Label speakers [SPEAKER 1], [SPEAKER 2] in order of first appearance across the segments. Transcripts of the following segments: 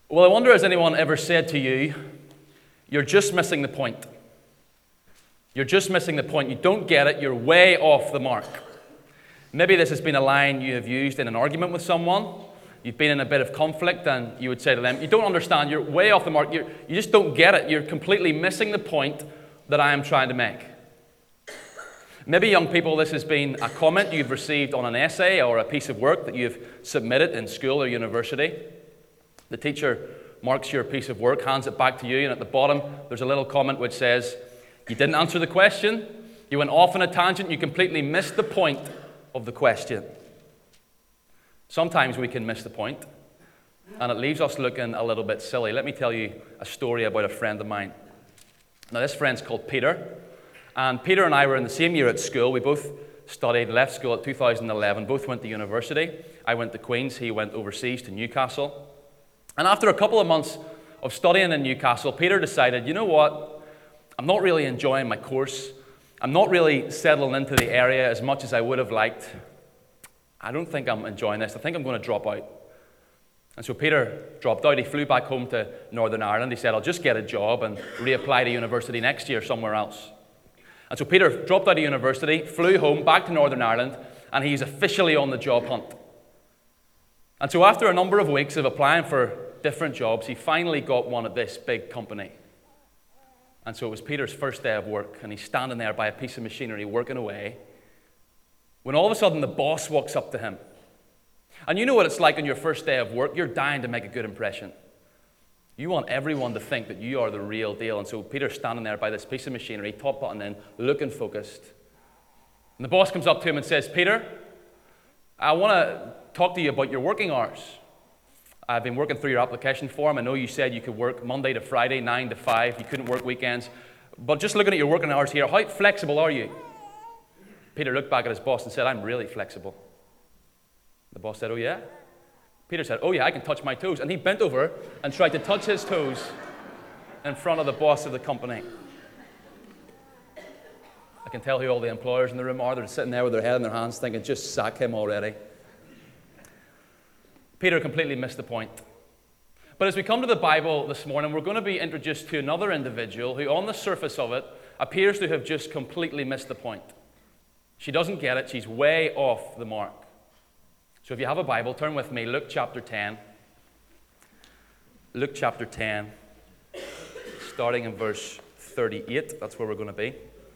[SPEAKER 1] Well, I wonder, has anyone ever said to you, you're just missing the point? You're just missing the point. You don't get it. You're way off the mark. Maybe this has been a line you have used in an argument with someone. You've been in a bit of conflict and you would say to them, you don't understand. You're way off the mark. You just don't get it. You're completely missing the point that I am trying to make. Maybe, young people, this has been a comment you've received on an essay or a piece of work that you've submitted in school or university. The teacher marks your piece of work, hands it back to you, and at the bottom there's a little comment which says, you didn't answer the question, you went off on a tangent, you completely missed the point of the question. Sometimes we can miss the point, and it leaves us looking a little bit silly. Let me tell you a story about a friend of mine. Now, this friend's called Peter, and Peter and I were in the same year at school. We both left school at 2011, both went to university. I went to Queen's, he went overseas to Newcastle. And after a couple of months of studying in Newcastle, Peter decided, you know what, I'm not really enjoying my course. I'm not really settling into the area as much as I would have liked. I don't think I'm enjoying this. I think I'm going to drop out. And so Peter dropped out. He flew back home to Northern Ireland. He said, I'll just get a job and reapply to university next year somewhere else. And so Peter dropped out of university, flew home back to Northern Ireland, and he's officially on the job hunt. And so after a number of weeks of applying for different jobs, he finally got one at this big company. And so it was Peter's first day of work, and he's standing there by a piece of machinery working away, when all of a sudden the boss walks up to him. And you know what it's like on your first day of work. You're dying to make a good impression. You want everyone to think that you are the real deal. And so Peter's standing there by this piece of machinery, top button in, looking focused. And the boss comes up to him and says, Peter, I want to talk to you about your working hours. I've been working through your application form. I know you said you could work Monday to Friday, 9 to 5. You couldn't work weekends. But just looking at your working hours here, how flexible are you? Peter looked back at his boss and said, I'm really flexible. The boss said, oh yeah? Peter said, oh yeah, I can touch my toes. And he bent over and tried to touch his toes in front of the boss of the company. I can tell who all the employers in the room are. They're sitting there with their head in their hands thinking, just sack him already. Peter completely missed the point. But as we come to the Bible this morning, we're going to be introduced to another individual who, on the surface of it, appears to have just completely missed the point. She doesn't get it. She's way off the mark. So if you have a Bible, turn with me, Luke chapter 10. Luke chapter 10, starting in verse 38. That's where we're going to be.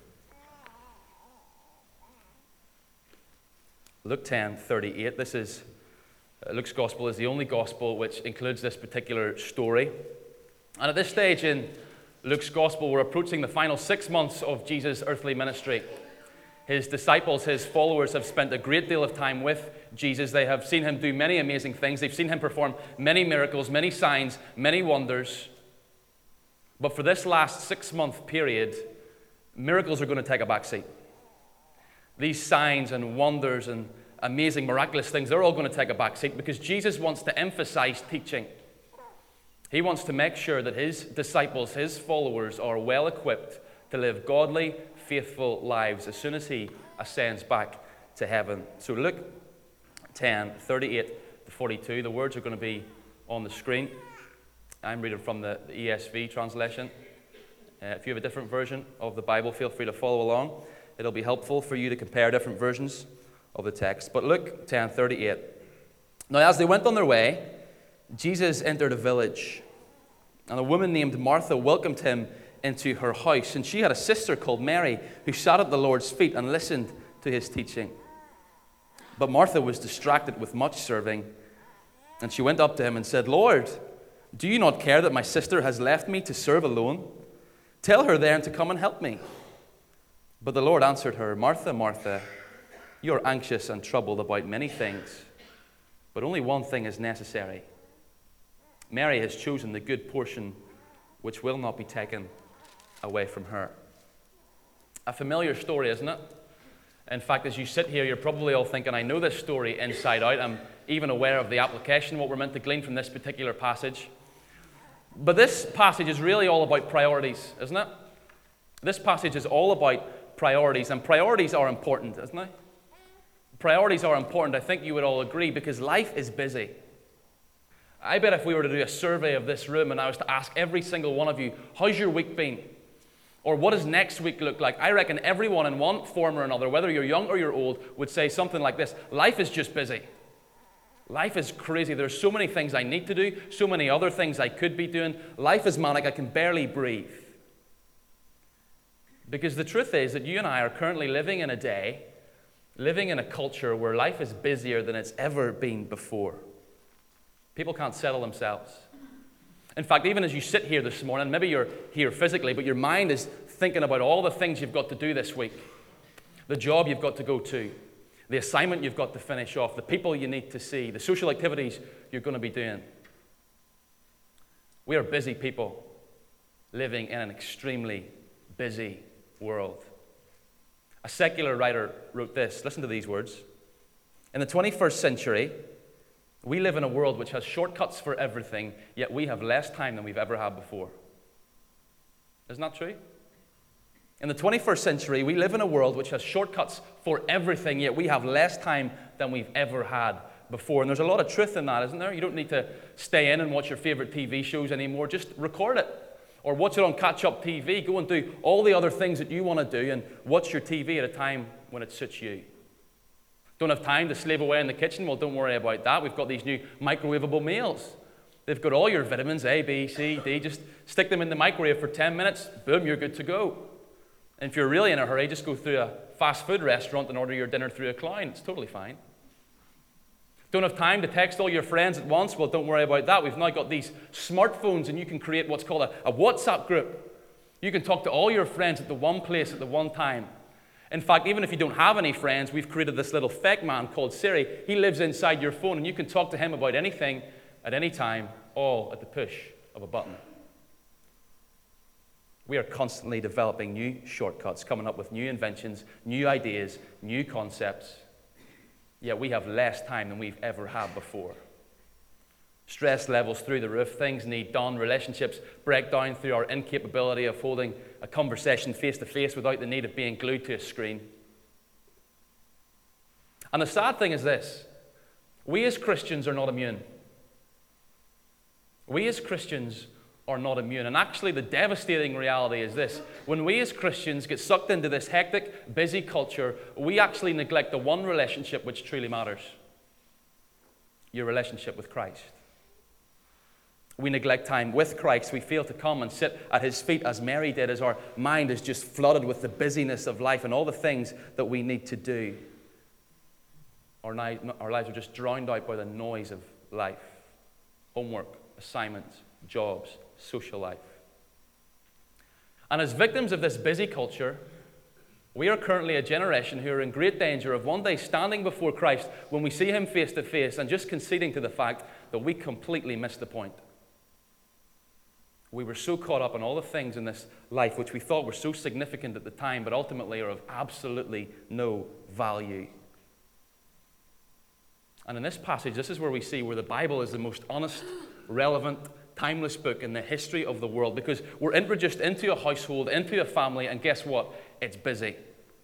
[SPEAKER 1] Luke 10, 38. This is Luke's gospel is the only gospel which includes this particular story. And at this stage in Luke's gospel, we're approaching the final 6 months of Jesus' earthly ministry. His disciples, his followers, have spent a great deal of time with Jesus. They have seen him do many amazing things. They've seen him perform many miracles, many signs, many wonders. But for this last 6-month period, miracles are going to take a back seat. These signs and wonders and amazing, miraculous things, they're all going to take a back seat because Jesus wants to emphasize teaching. He wants to make sure that his disciples, his followers, are well equipped to live godly, faithful lives as soon as he ascends back to heaven. So Luke 10, 38 to 42, the words are going to be on the screen. I'm reading from the ESV translation. If you have a different version of the Bible, feel free to follow along. It'll be helpful for you to compare different versions of the text. But Luke 10, 38. Now as they went on their way, Jesus entered a village, and a woman named Martha welcomed him into her house. And she had a sister called Mary who sat at the Lord's feet and listened to his teaching. But Martha was distracted with much serving, and she went up to him and said, Lord, do you not care that my sister has left me to serve alone? Tell her then to come and help me. But the Lord answered her, Martha, Martha, you are anxious and troubled about many things, but only one thing is necessary. Mary has chosen the good portion which will not be taken away from her. A familiar story, isn't it? In fact, as you sit here, you're probably all thinking, I know this story inside out. I'm even aware of the application, what we're meant to glean from this particular passage. But this passage is really all about priorities, isn't it? This passage is all about priorities, and priorities are important, isn't it? Priorities are important, I think you would all agree, because life is busy. I bet if we were to do a survey of this room and I was to ask every single one of you, how's your week been? Or what does next week look like? I reckon everyone in one form or another, whether you're young or you're old, would say something like this: life is just busy. Life is crazy. There's so many things I need to do, so many other things I could be doing. Life is manic. I can barely breathe. Because the truth is that you and I are currently living in a day, living in a culture where life is busier than it's ever been before. People can't settle themselves. In fact, even as you sit here this morning, maybe you're here physically, but your mind is thinking about all the things you've got to do this week, the job you've got to go to, the assignment you've got to finish off, the people you need to see, the social activities you're going to be doing. We are busy people living in an extremely busy world. A secular writer wrote this. Listen to these words. In the 21st century, we live in a world which has shortcuts for everything, yet we have less time than we've ever had before. Isn't that true? In the 21st century, we live in a world which has shortcuts for everything, yet we have less time than we've ever had before. And there's a lot of truth in that, isn't there? You don't need to stay in and watch your favorite TV shows anymore. Just record it. Or watch it on catch-up TV. Go and do all the other things that you want to do and watch your TV at a time when it suits you. Don't have time to slave away in the kitchen? Well, don't worry about that. We've got these new microwavable meals. They've got all your vitamins, A, B, C, D. Just stick them in the microwave for 10 minutes. Boom, you're good to go. And if you're really in a hurry, just go through a fast food restaurant and order your dinner through a Klein. It's totally fine. Don't have time to text all your friends at once? Well, don't worry about that. We've now got these smartphones, and you can create what's called a WhatsApp group. You can talk to all your friends at the one place at the one time. In fact, even if you don't have any friends, we've created this little fake man called Siri. He lives inside your phone, and you can talk to him about anything at any time, all at the push of a button. We are constantly developing new shortcuts, coming up with new inventions, new ideas, new concepts. Yet we have less time than we've ever had before. Stress levels through the roof, things need done, relationships break down through our incapability of holding a conversation face to face without the need of being glued to a screen. And the sad thing is this: we as Christians are not immune. We as Christians are not immune. And actually, the devastating reality is this: when we as Christians get sucked into this hectic, busy culture, we actually neglect the one relationship which truly matters: your relationship with Christ. We neglect time with Christ. We fail to come and sit at his feet as Mary did, as our mind is just flooded with the busyness of life and all the things that we need to do. Our lives are just drowned out by the noise of life: homework, assignments, jobs, social life. And as victims of this busy culture, we are currently a generation who are in great danger of one day standing before Christ when we see him face to face and just conceding to the fact that we completely missed the point. We were so caught up in all the things in this life which we thought were so significant at the time, but ultimately are of absolutely no value. And in this passage, this is where we see where the Bible is the most honest, relevant, timeless book in the history of the world, because we're introduced into a household, into a family, and guess what? It's busy.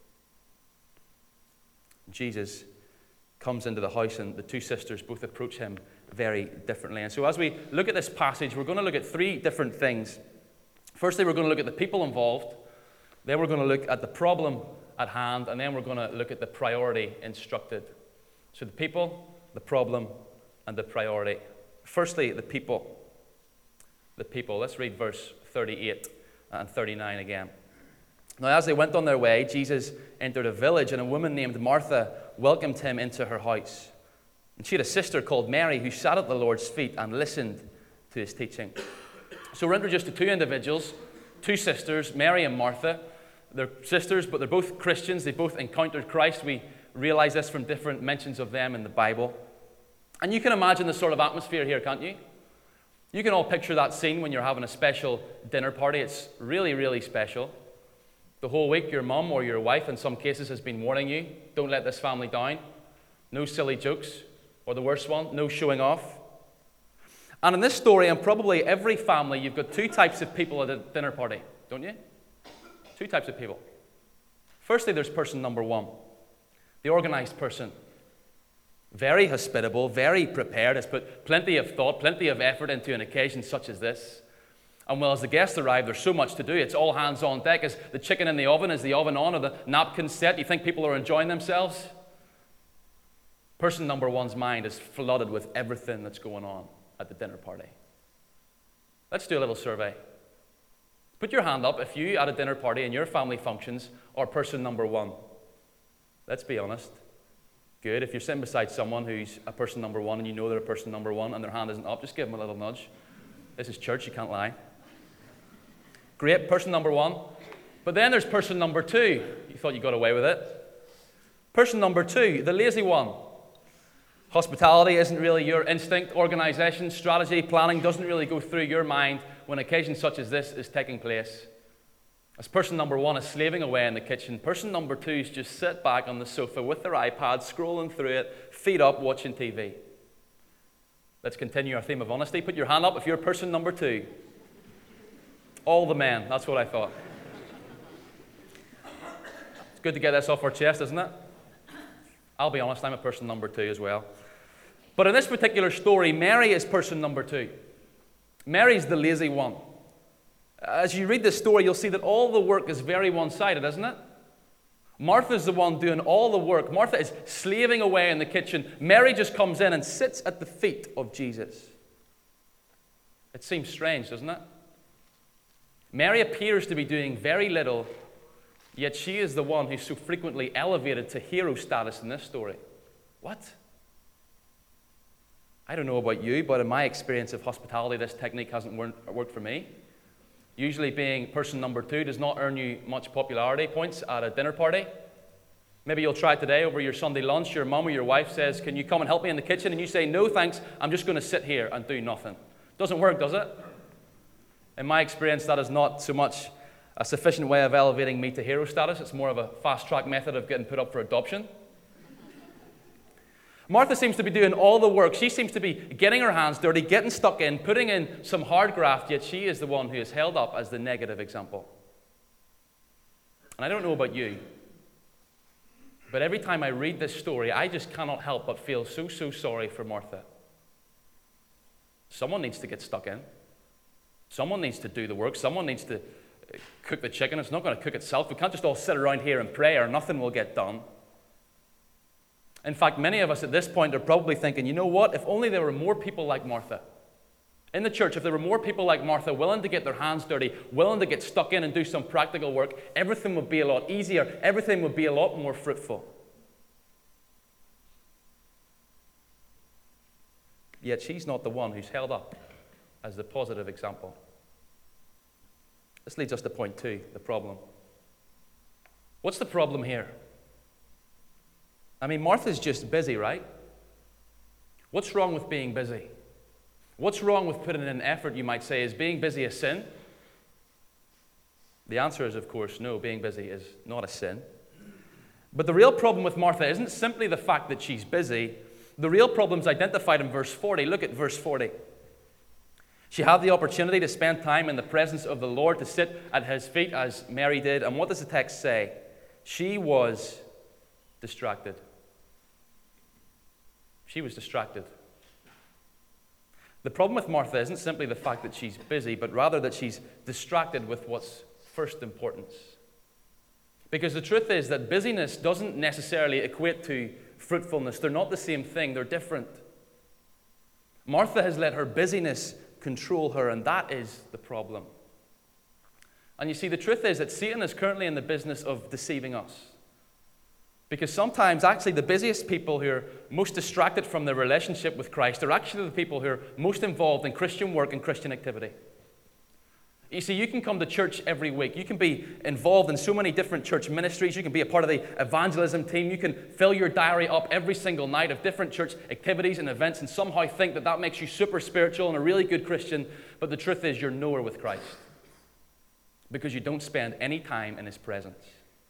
[SPEAKER 1] Jesus comes into the house, and the two sisters both approach him very differently. And so as we look at this passage, we're going to look at three different things. Firstly, we're going to look at the people involved. Then we're going to look at the problem at hand, and then we're going to look at the priority instructed. So the people, the problem, and the priority. Firstly, the people. The people. Let's read verse 38 and 39 again. Now, as they went on their way, Jesus entered a village, and a woman named Martha welcomed him into her house. And she had a sister called Mary who sat at the Lord's feet and listened to his teaching. So we're introduced to two individuals, two sisters, Mary and Martha. They're sisters, but they're both Christians. They both encountered Christ. We realize this from different mentions of them in the Bible. And you can imagine the sort of atmosphere here, can't you? You can all picture that scene when you're having a special dinner party. It's really, really special. The whole week, your mum or your wife, in some cases, has been warning you, don't let this family down. No silly jokes. Or the worst one, no showing off. And in this story, and probably every family, you've got two types of people at a dinner party, don't you? Two types of people. Firstly, there's person number one, the organized person. very hospitable, very prepared, has put plenty of thought, plenty of effort into an occasion such as this. And well, as the guests arrive, there's so much to do. It's all hands on deck. Is the chicken in the oven? Is the oven on? Are the napkins set? You think people are enjoying themselves? Person number one's mind is flooded with everything that's going on at the dinner party. Let's do a little survey. Put your hand up if you, at a dinner party in your family functions, are person number one. Let's be honest. Good. If you're sitting beside someone who's a person number one and you know they're a person number one and their hand isn't up, just give them a little nudge. This is church, you can't lie. Great, person number one. But then there's person number two. You thought you got away with it. Person number two, the lazy one. Hospitality isn't really your instinct. Organization, strategy, planning doesn't really go through your mind when occasion such as this is taking place. As person number one is slaving away in the kitchen, person number two is just sit back on the sofa with their iPad, scrolling through it, feet up, watching TV. Let's continue our theme of honesty. Put your hand up if you're person number two. All the men, that's what I thought. It's good to get this off our chest, isn't it? I'll be honest, I'm a person number two as well. But in this particular story, Mary is person number two. Mary's the lazy one. As you read this story, you'll see that all the work is very one-sided, isn't it? Martha's the one doing all the work. Martha is slaving away in the kitchen. Mary just comes in and sits at the feet of Jesus. It seems strange, doesn't it? Mary appears to be doing very little, yet she is the one who's so frequently elevated to hero status in this story. What? I don't know about you, but in my experience of hospitality, this technique hasn't worked for me. Usually being person number two does not earn you much popularity points at a dinner party. Maybe you'll try it today over your Sunday lunch. Your mum or your wife says, "Can you come and help me in the kitchen?" And you say, "No, thanks. I'm just going to sit here and do nothing." Doesn't work, does it? In my experience, that is not so much a sufficient way of elevating me to hero status. It's more of a fast-track method of getting put up for adoption. Martha seems to be doing all the work. She seems to be getting her hands dirty, getting stuck in, putting in some hard graft, yet she is the one who is held up as the negative example. And I don't know about you, but every time I read this story, I just cannot help but feel so sorry for Martha. Someone needs to get stuck in. Someone needs to do the work. Someone needs to cook the chicken. It's not going to cook itself. We can't just all sit around here and pray or nothing will get done. In fact, many of us at this point are probably thinking, you know what, if only there were more people like Martha. In the church, if there were more people like Martha willing to get their hands dirty, willing to get stuck in and do some practical work, everything would be a lot easier. Everything would be a lot more fruitful. Yet she's not the one who's held up as the positive example. This leads us to point two, the problem. What's the problem here? I mean, Martha's just busy, right? What's wrong with being busy? What's wrong with putting in effort, you might say? Is being busy a sin? The answer is, of course, no, being busy is not a sin. But the real problem with Martha isn't simply the fact that she's busy. The real problem's identified in verse 40. Look at verse 40. She had the opportunity to spend time in the presence of the Lord, to sit at his feet as Mary did. And what does the text say? She was distracted. She was distracted. The problem with Martha isn't simply the fact that she's busy, but rather that she's distracted with what's first importance. Because the truth is that busyness doesn't necessarily equate to fruitfulness. They're not the same thing. They're different. Martha has let her busyness control her, and that is the problem. And you see, the truth is that Satan is currently in the business of deceiving us. Because sometimes, actually, the busiest people who are most distracted from their relationship with Christ are actually the people who are most involved in Christian work and Christian activity. You see, you can come to church every week. You can be involved in so many different church ministries. You can be a part of the evangelism team. You can fill your diary up every single night of different church activities and events and somehow think that that makes you super spiritual and a really good Christian. But the truth is you're nowhere with Christ because you don't spend any time in his presence.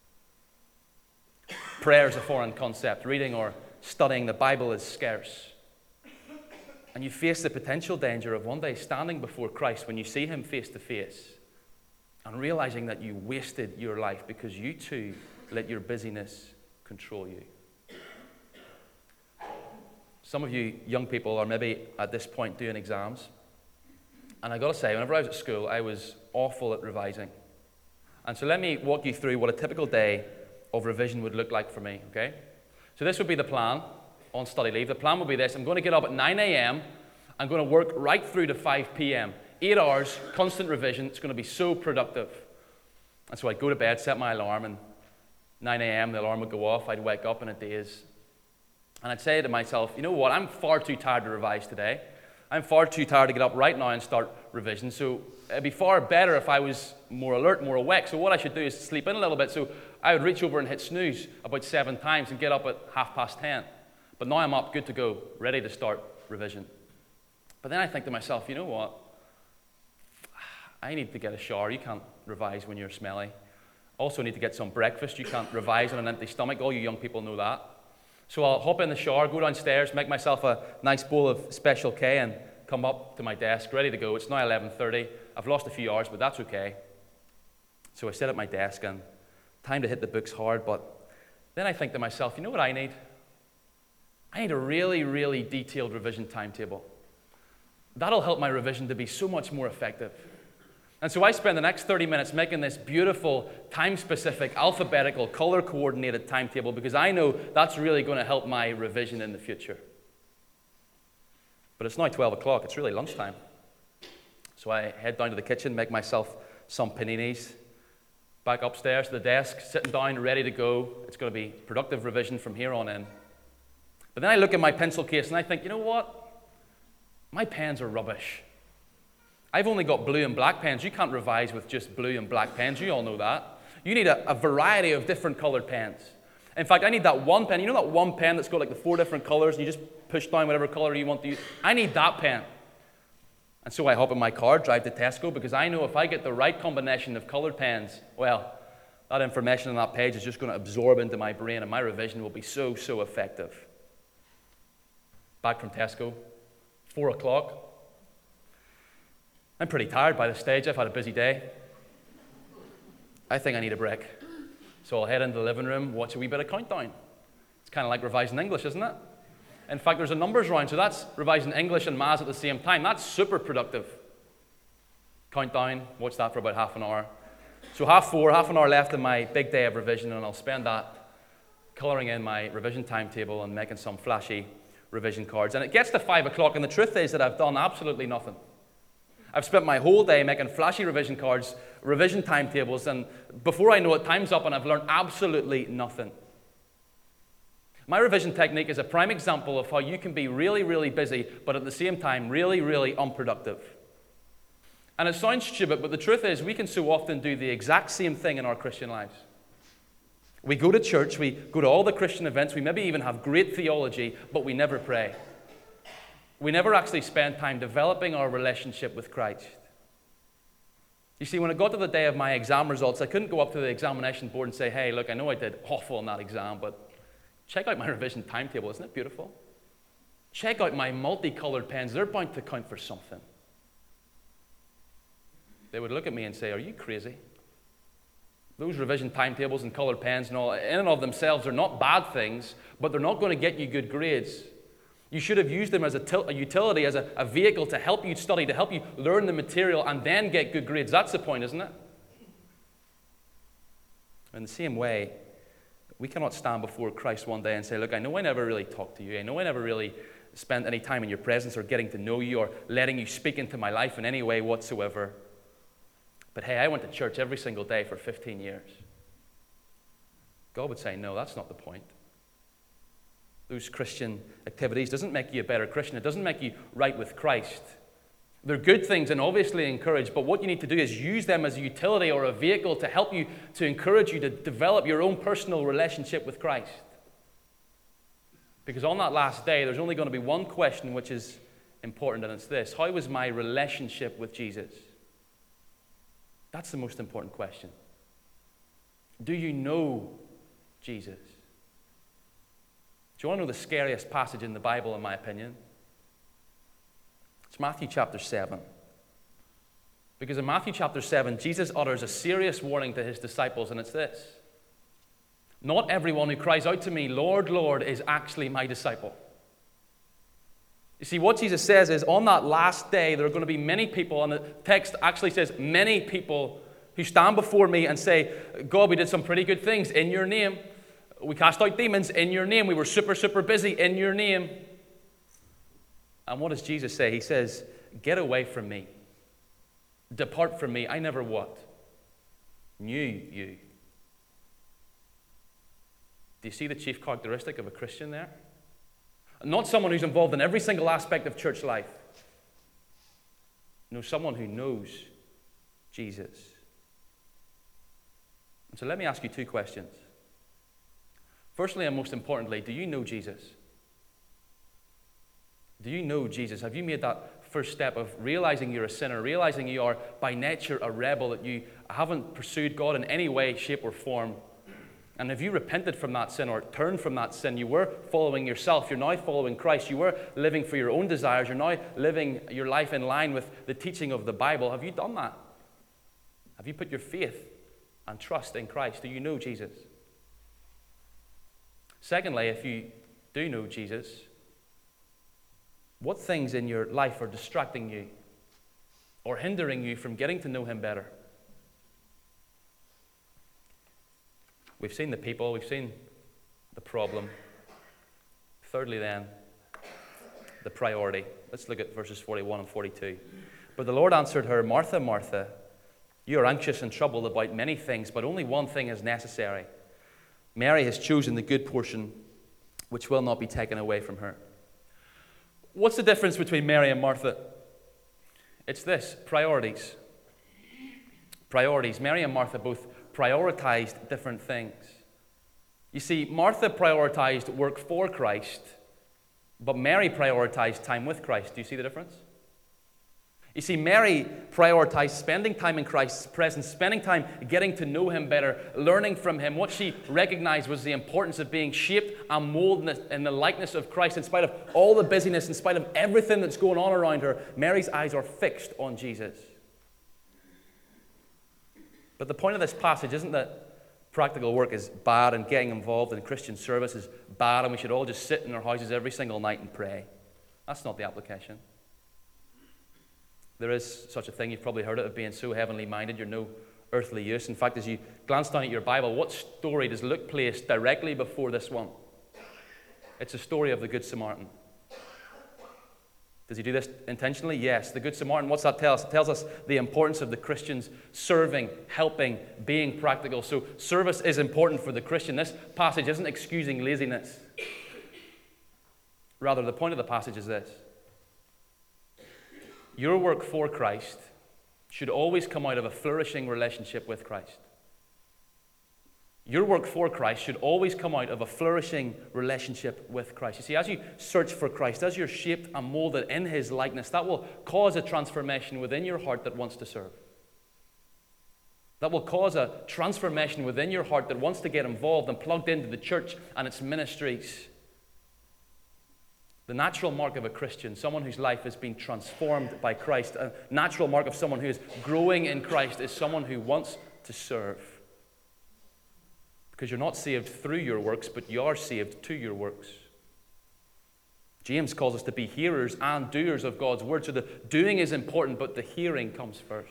[SPEAKER 1] Prayer is a foreign concept. Reading or studying the Bible is scarce. And you face the potential danger of one day standing before Christ when you see him face to face and realizing that you wasted your life because you too let your busyness control you. Some of you young people are maybe at this point doing exams. And I got to say, whenever I was at school, I was awful at revising. And so let me walk you through what a typical day of revision would look like for me, okay? So this would be the plan on study leave. The plan would be this. I'm going to get up at 9 a.m. I'm going to work right through to 5 p.m. 8 hours, constant revision. It's going to be so productive. And so I'd go to bed, set my alarm, and 9 a.m. the alarm would go off. I'd wake up in a daze. And I'd say to myself, you know what? I'm far too tired to revise today. I'm far too tired to get up right now and start revision. So it'd be far better if I was more alert, more awake. So what I should do is sleep in a little bit. So I would reach over and hit snooze about 7 times and get up at 10:30. But now I'm up, good to go, ready to start revision. But then I think to myself, you know what? I need to get a shower. You can't revise when you're smelly. Also need to get some breakfast. You can't revise on an empty stomach. All you young people know that. So I'll hop in the shower, go downstairs, make myself a nice bowl of Special K, and come up to my desk, ready to go. It's now 11:30. I've lost a few hours, but that's okay. So I sit at my desk, and time to hit the books hard. But then I think to myself, you know what I need? I need a really, really detailed revision timetable. That'll help my revision to be so much more effective. And so I spend the next 30 minutes making this beautiful, time-specific, alphabetical, color-coordinated timetable because I know that's really going to help my revision in the future. But it's now 12 o'clock. It's really lunchtime. So I head down to the kitchen, make myself some paninis, back upstairs to the desk, sitting down, ready to go. It's going to be productive revision from here on in. But then I look at my pencil case and I think, you know what? My pens are rubbish. I've only got blue and black pens. You can't revise with just blue and black pens. You all know that. You need a variety of different colored pens. In fact, I need that one pen. You know that one pen that's got like the 4 different colors and you just push down whatever color you want to use? I need that pen. And so I hop in my car, drive to Tesco, because I know if I get the right combination of colored pens, well, that information on that page is just going to absorb into my brain and my revision will be so, so effective. Back from Tesco, 4 o'clock. I'm pretty tired by this stage. I've had a busy day. I think I need a break. So I'll head into the living room, watch a wee bit of Countdown. It's kind of like revising English, isn't it? In fact, there's a numbers round, so that's revising English and Maths at the same time. That's super productive. Countdown, watch that for about half an hour. So 4:30, half an hour left in my big day of revision, and I'll spend that colouring in my revision timetable and making some flashy revision cards. And it gets to 5 o'clock, and the truth is that I've done absolutely nothing. I've spent my whole day making flashy revision cards, revision timetables, and before I know it, time's up and I've learned absolutely nothing. My revision technique is a prime example of how you can be really, really busy, but at the same time, really, really unproductive. And it sounds stupid, but the truth is we can so often do the exact same thing in our Christian lives. We go to church, we go to all the Christian events, we maybe even have great theology, but we never pray. We never actually spend time developing our relationship with Christ. You see, when it got to the day of my exam results, I couldn't go up to the examination board and say, hey, look, I know I did awful on that exam, but check out my revision timetable. Isn't it beautiful? Check out my multicolored pens. They're bound to count for something. They would look at me and say, are you crazy? Those revision timetables and colored pens and all, in and of themselves, are not bad things, but they're not going to get you good grades. You should have used them as a utility, as a vehicle to help you study, to help you learn the material and then get good grades. That's the point, isn't it? In the same way, we cannot stand before Christ one day and say, look, I know I never really talked to you. I know I never really spent any time in your presence or getting to know you or letting you speak into my life in any way whatsoever. But hey, I went to church every single day for 15 years. God would say, no, that's not the point. Those Christian activities doesn't make you a better Christian. It doesn't make you right with Christ. They're good things and obviously encouraged, but what you need to do is use them as a utility or a vehicle to help you, to encourage you to develop your own personal relationship with Christ. Because on that last day, there's only going to be one question which is important, and it's this: how was my relationship with Jesus? That's the most important question. Do you know Jesus? Do you want to know the scariest passage in the Bible, in my opinion? It's Matthew chapter 7. Because in Matthew chapter 7, Jesus utters a serious warning to his disciples, and it's this: not everyone who cries out to me, Lord, Lord, is actually my disciple. You see, what Jesus says is on that last day, there are going to be many people, and the text actually says many people who stand before me and say, God, we did some pretty good things in your name. We cast out demons in your name. We were super, super busy in your name. And what does Jesus say? He says, get away from me. Depart from me. I never what? Knew you. Do you see the chief characteristic of a Christian there? Not someone who's involved in every single aspect of church life. No, someone who knows Jesus. And so let me ask you two questions. Firstly, and most importantly, do you know Jesus? Do you know Jesus? Have you made that first step of realizing you're a sinner, realizing you are by nature a rebel, that you haven't pursued God in any way, shape, or form? And have you repented from that sin or turned from that sin? You were following yourself. You're now following Christ. You were living for your own desires. You're now living your life in line with the teaching of the Bible. Have you done that? Have you put your faith and trust in Christ? Do you know Jesus? Secondly, if you do know Jesus, what things in your life are distracting you or hindering you from getting to know him better? We've seen the people, we've seen the problem. Thirdly then, the priority. Let's look at verses 41 and 42. But the Lord answered her, Martha, Martha, you are anxious and troubled about many things, but only one thing is necessary. Mary has chosen the good portion, which will not be taken away from her. What's the difference between Mary and Martha? It's this, priorities. Priorities. Mary and Martha both prioritized different things. You see, Martha prioritized work for Christ, but Mary prioritized time with Christ. Do you see the difference? You see, Mary prioritized spending time in Christ's presence, spending time getting to know him better, learning from him. What she recognized was the importance of being shaped and molded in the likeness of Christ. In spite of all the busyness, in spite of everything that's going on around her, Mary's eyes are fixed on Jesus. But the point of this passage isn't that practical work is bad and getting involved in Christian service is bad and we should all just sit in our houses every single night and pray. That's not the application. There is such a thing, you've probably heard it, of being so heavenly minded you're no earthly use. In fact, as you glance down at your Bible, what story does Luke place directly before this one? It's a story of the Good Samaritan. Does he do this intentionally? Yes. The Good Samaritan, what's that tell us? It tells us the importance of the Christians serving, helping, being practical. So service is important for the Christian. This passage isn't excusing laziness. Rather, the point of the passage is this. Your work for Christ should always come out of a flourishing relationship with Christ. Your work for Christ should always come out of a flourishing relationship with Christ. You see, as you search for Christ, as you're shaped and molded in his likeness, that will cause a transformation within your heart that wants to serve. That will cause a transformation within your heart that wants to get involved and plugged into the church and its ministries. The natural mark of a Christian, someone whose life has been transformed by Christ, a natural mark of someone who is growing in Christ is someone who wants to serve. Because you're not saved through your works, but you are saved to your works. James calls us to be hearers and doers of God's word. So the doing is important, but the hearing comes first.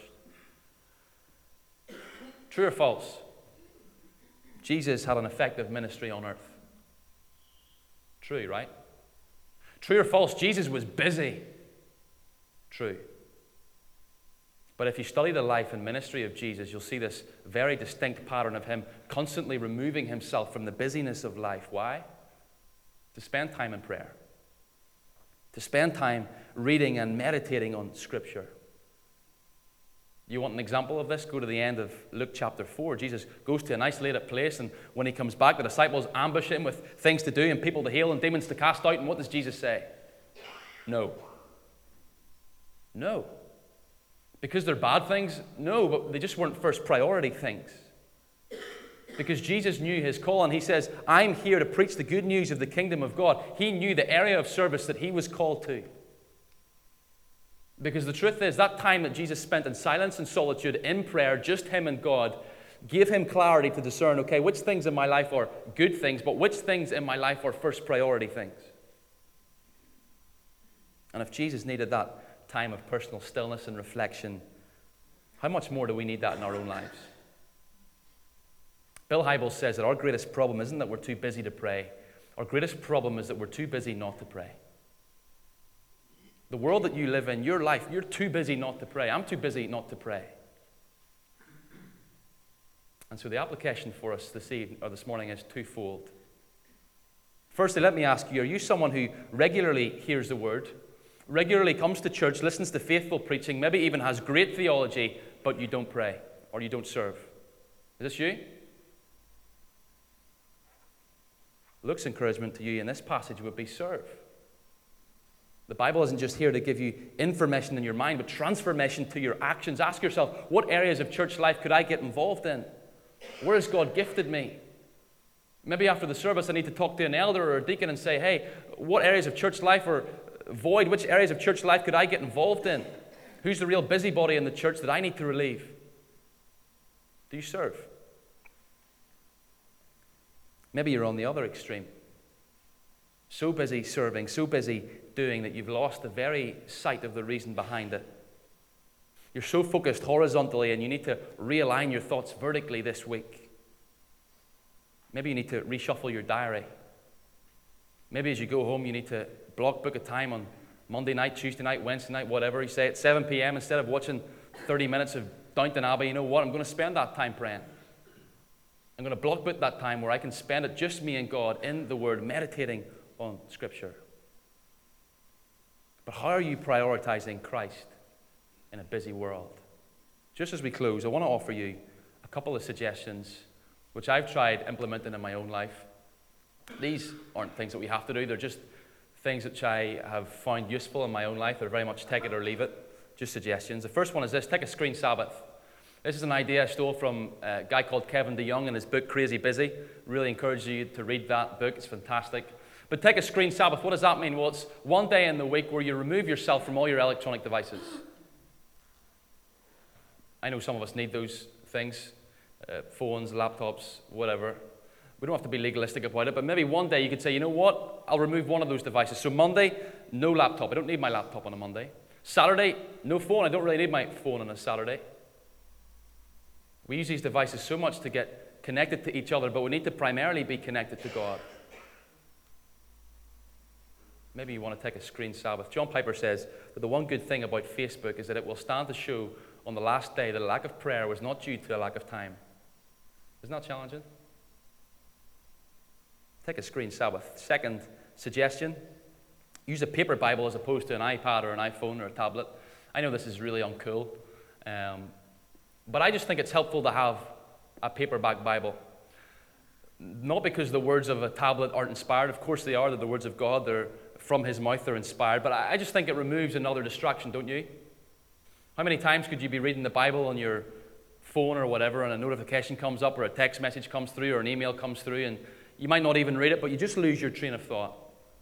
[SPEAKER 1] True or false? Jesus had an effective ministry on earth. True, right? True or false? Jesus was busy. True. But if you study the life and ministry of Jesus, you'll see this very distinct pattern of him constantly removing himself from the busyness of life. Why? To spend time in prayer. To spend time reading and meditating on Scripture. You want an example of this? Go to the end of Luke chapter 4. Jesus goes to an isolated place, and when he comes back, the disciples ambush him with things to do and people to heal and demons to cast out. And what does Jesus say? No. No. Because they're bad things? No, but they just weren't first priority things. Because Jesus knew his call, and he says, I'm here to preach the good news of the kingdom of God. He knew the area of service that he was called to. Because the truth is, that time that Jesus spent in silence and solitude, in prayer, just him and God, gave him clarity to discern, okay, which things in my life are good things, but which things in my life are first priority things. And if Jesus needed that time of personal stillness and reflection, how much more do we need that in our own lives? Bill Hybels says that our greatest problem isn't that we're too busy to pray. Our greatest problem is that we're too busy not to pray. The world that you live in, your life, you're too busy not to pray. I'm too busy not to pray. And so the application for us this morning is twofold. Firstly, let me ask you, are you someone who regularly hears the word, regularly comes to church, listens to faithful preaching, maybe even has great theology, but you don't pray or you don't serve? Is this you? Luke's encouragement to you in this passage would be serve. The Bible isn't just here to give you information in your mind, but transformation to your actions. Ask yourself, what areas of church life could I get involved in? Where has God gifted me? Maybe after the service I need to talk to an elder or a deacon and say, hey, what areas of church life are void? Which areas of church life could I get involved in? Who's the real busybody in the church that I need to relieve? Do you serve? Maybe you're on the other extreme. So busy serving, so busy doing that you've lost the very sight of the reason behind it. You're so focused horizontally and you need to realign your thoughts vertically this week. Maybe you need to reshuffle your diary. Maybe as you go home you need to book a time on Monday night, Tuesday night, Wednesday night, whatever. You say at 7 p.m. instead of watching 30 minutes of Downton Abbey, you know what? I'm going to spend that time praying. I'm going to book that time where I can spend it just me and God in the Word, meditating on Scripture. But how are you prioritizing Christ in a busy world? Just as we close, I want to offer you a couple of suggestions which I've tried implementing in my own life. These aren't things that we have to do. They're just things which I have found useful in my own life. They're very much take it or leave it, just suggestions. The first one is this: take a screen Sabbath. This is an idea I stole from a guy called Kevin DeYoung in his book, Crazy Busy. Really encourage you to read that book. It's fantastic. But take a screen Sabbath. What does that mean? Well, it's one day in the week where you remove yourself from all your electronic devices. I know some of us need those things, phones, laptops, whatever. We don't have to be legalistic about it, but maybe one day you could say, you know what? I'll remove one of those devices. So Monday, no laptop. I don't need my laptop on a Monday. Saturday, no phone. I don't really need my phone on a Saturday. We use these devices so much to get connected to each other, but we need to primarily be connected to God. Maybe you want to take a screen Sabbath. John Piper says that the one good thing about Facebook is that it will stand to show on the last day that a lack of prayer was not due to a lack of time. Isn't that challenging? Take a screen Sabbath. Second suggestion, use a paper Bible as opposed to an iPad or an iPhone or a tablet. I know this is really uncool, but I just think it's helpful to have a paperback Bible. Not because the words of a tablet aren't inspired. Of course they are. They're the words of God. They're from His mouth. They're inspired. But I just think it removes another distraction, don't you? How many times could you be reading the Bible on your phone or whatever, and a notification comes up or a text message comes through or an email comes through, and you might not even read it, but you just lose your train of thought?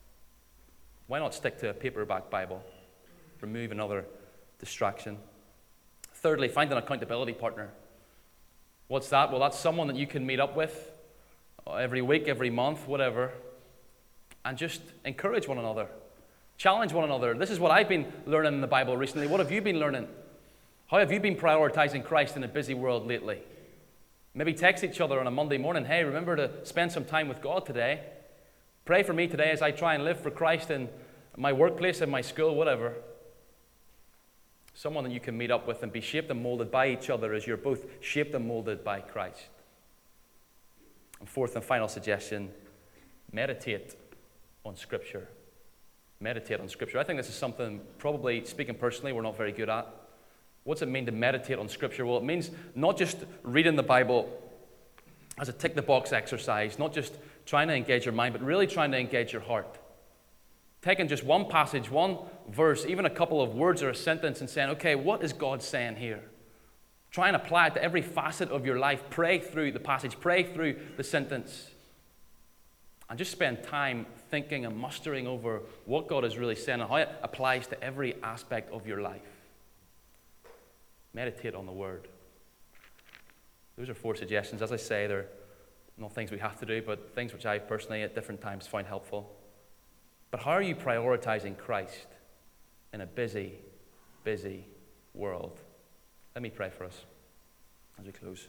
[SPEAKER 1] Why not stick to a paperback Bible? Remove another distraction. Thirdly, find an accountability partner. What's that? Well, that's someone that you can meet up with every week, every month, whatever, and just encourage one another. Challenge one another. This is what I've been learning in the Bible recently. What have you been learning? How have you been prioritizing Christ in a busy world lately? Maybe text each other on a Monday morning, hey, remember to spend some time with God today. Pray for me today as I try and live for Christ in my workplace, in my school, whatever. Someone that you can meet up with and be shaped and molded by each other as you're both shaped and molded by Christ. And fourth and final suggestion, meditate on Scripture. Meditate on Scripture. I think this is something, probably speaking personally, we're not very good at. What's it mean to meditate on Scripture? Well, it means not just reading the Bible as a tick-the-box exercise, not just trying to engage your mind, but really trying to engage your heart. Taking just one passage, one verse, even a couple of words or a sentence and saying, okay, what is God saying here? Try and apply it to every facet of your life. Pray through the passage. Pray through the sentence. And just spend time thinking and mustering over what God is really saying and how it applies to every aspect of your life. Meditate on the Word. Those are 4 suggestions. As I say, they're not things we have to do, but things which I personally at different times find helpful. But how are you prioritizing Christ in a busy, busy world. Let me pray for us as we close.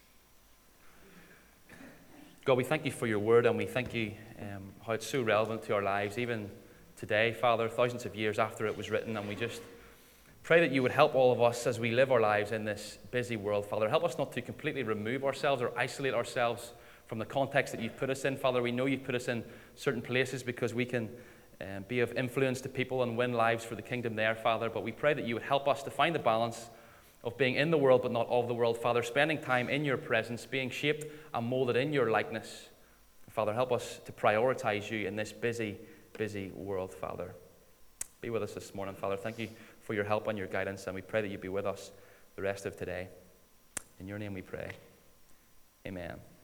[SPEAKER 1] God, we thank you for your word, and we thank you how it's so relevant to our lives, even today, Father, thousands of years after it was written. And we just pray that you would help all of us as we live our lives in this busy world, Father. Help us not to completely remove ourselves or isolate ourselves from the context that you've put us in. Father, we know you've put us in certain places because we can be of influence to people and win lives for the kingdom there, Father. But we pray that you would help us to find the balance of being in the world but not of the world, Father, spending time in your presence, being shaped and molded in your likeness. Father, help us to prioritize you in this busy, busy world, Father. Be with us this morning, Father. Thank you for your help and your guidance, and we pray that you be with us the rest of today. In your name we pray. Amen.